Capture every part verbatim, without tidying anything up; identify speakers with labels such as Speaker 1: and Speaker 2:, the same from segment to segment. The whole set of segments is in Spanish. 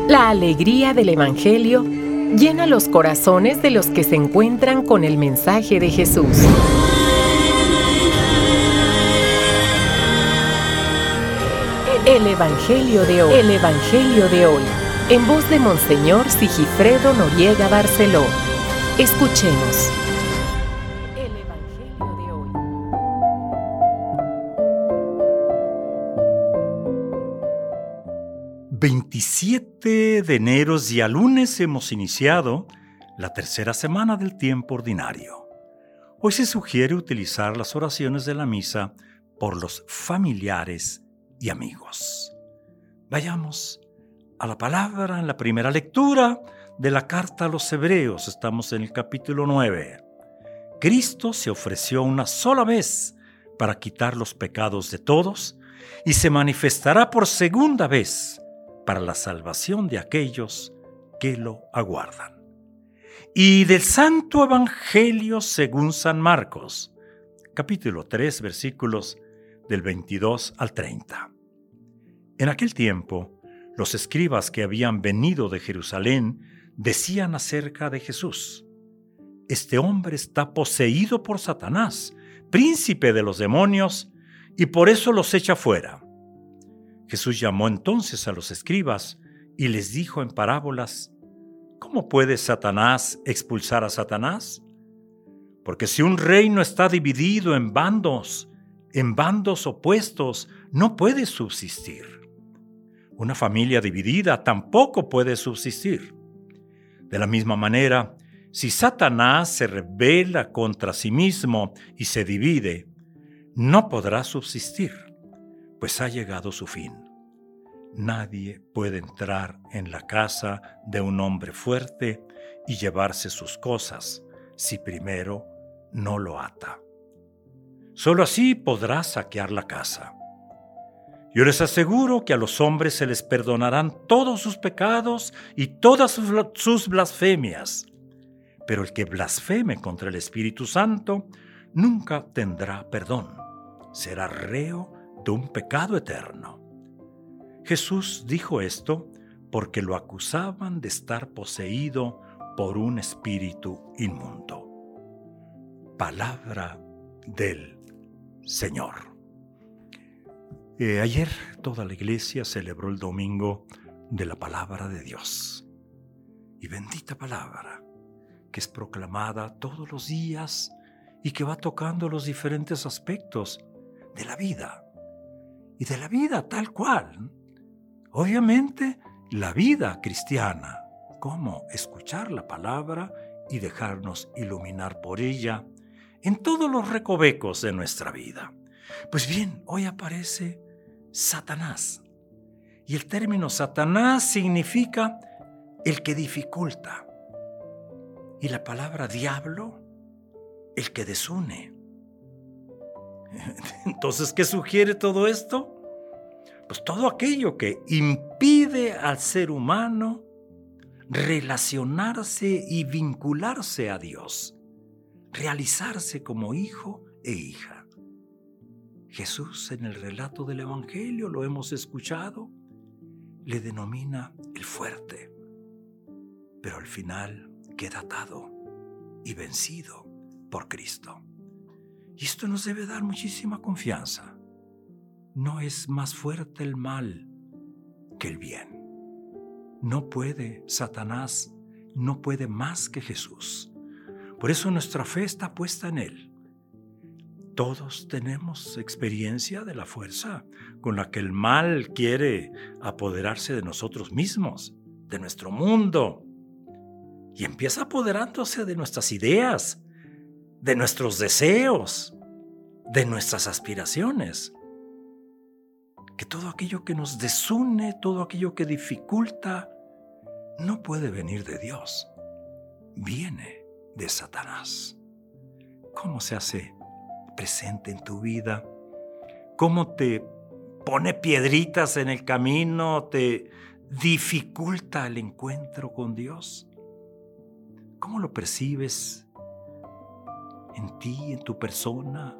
Speaker 1: La alegría del Evangelio llena los corazones de los que se encuentran con el mensaje de Jesús. El Evangelio de hoy. El Evangelio de hoy. En voz de Monseñor Sigifredo Noriega Barceló. Escuchemos. El Evangelio de hoy.
Speaker 2: veintisiete de enero, día lunes, hemos iniciado la tercera semana del tiempo ordinario. Hoy se sugiere utilizar las oraciones de la misa por los familiares y amigos. Vayamos a la palabra en la primera lectura de la carta a los Hebreos. Estamos en el capítulo nueve. Cristo se ofreció una sola vez para quitar los pecados de todos y se manifestará por segunda vez para la salvación de aquellos que lo aguardan. Y del Santo Evangelio según San Marcos, capítulo tres, versículos del veintidós al treinta. En aquel tiempo, los escribas que habían venido de Jerusalén decían acerca de Jesús: «Este hombre está poseído por Satanás, príncipe de los demonios, y por eso los echa fuera». Jesús llamó entonces a los escribas y les dijo en parábolas: ¿Cómo puede Satanás expulsar a Satanás? Porque si un reino está dividido en bandos, en bandos opuestos, no puede subsistir. Una familia dividida tampoco puede subsistir. De la misma manera, si Satanás se rebela contra sí mismo y se divide, no podrá subsistir, pues ha llegado su fin. Nadie puede entrar en la casa de un hombre fuerte y llevarse sus cosas si primero no lo ata. Solo así podrá saquear la casa. Yo les aseguro que a los hombres se les perdonarán todos sus pecados y todas sus blasfemias, pero el que blasfeme contra el Espíritu Santo nunca tendrá perdón. Será reo de un pecado eterno. Jesús dijo esto porque lo acusaban de estar poseído por un espíritu inmundo. Palabra del Señor. Eh, ayer toda la iglesia celebró el domingo de la palabra de Dios. Y bendita palabra, que es proclamada todos los días y que va tocando los diferentes aspectos de la vida. Y de la vida tal cual. Obviamente, la vida cristiana. Cómo escuchar la palabra y dejarnos iluminar por ella en todos los recovecos de nuestra vida. Pues bien, hoy aparece Satanás. Y el término Satanás significa el que dificulta. Y la palabra diablo, el que desune. Entonces, ¿qué sugiere todo esto? Pues todo aquello que impide al ser humano relacionarse y vincularse a Dios, realizarse como hijo e hija. Jesús, en el relato del Evangelio, lo hemos escuchado, le denomina el fuerte, pero al final queda atado y vencido por Cristo. Y esto nos debe dar muchísima confianza. No es más fuerte el mal que el bien. No puede Satanás, no puede más que Jesús. Por eso nuestra fe está puesta en Él. Todos tenemos experiencia de la fuerza con la que el mal quiere apoderarse de nosotros mismos, de nuestro mundo. Y empieza apoderándose de nuestras ideas, de nuestros deseos, de nuestras aspiraciones. Que todo aquello que nos desune, todo aquello que dificulta, no puede venir de Dios. Viene de Satanás. ¿Cómo se hace presente en tu vida? ¿Cómo te pone piedritas en el camino? ¿Te dificulta el encuentro con Dios? ¿Cómo lo percibes en ti, en tu persona,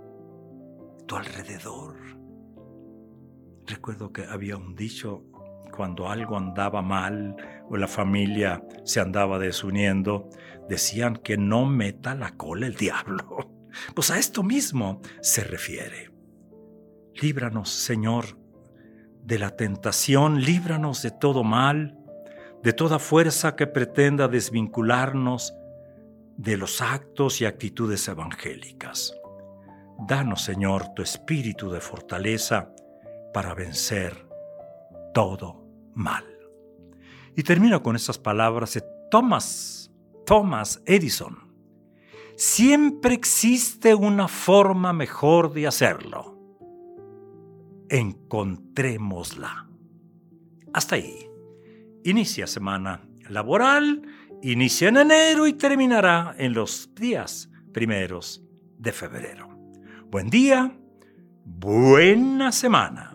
Speaker 2: a tu alrededor? Recuerdo que había un dicho cuando algo andaba mal o la familia se andaba desuniendo, decían que no meta la cola el diablo. Pues a esto mismo se refiere. Líbranos, Señor, de la tentación, líbranos de todo mal, de toda fuerza que pretenda desvincularnos de los actos y actitudes evangélicas. Danos, Señor, tu espíritu de fortaleza para vencer todo mal. Y termino con estas palabras de Thomas, Thomas Edison. Siempre existe una forma mejor de hacerlo. Encontrémosla. Hasta ahí. Inicia semana laboral, inicia en enero y terminará en los días primeros de febrero. Buen día, buena semana.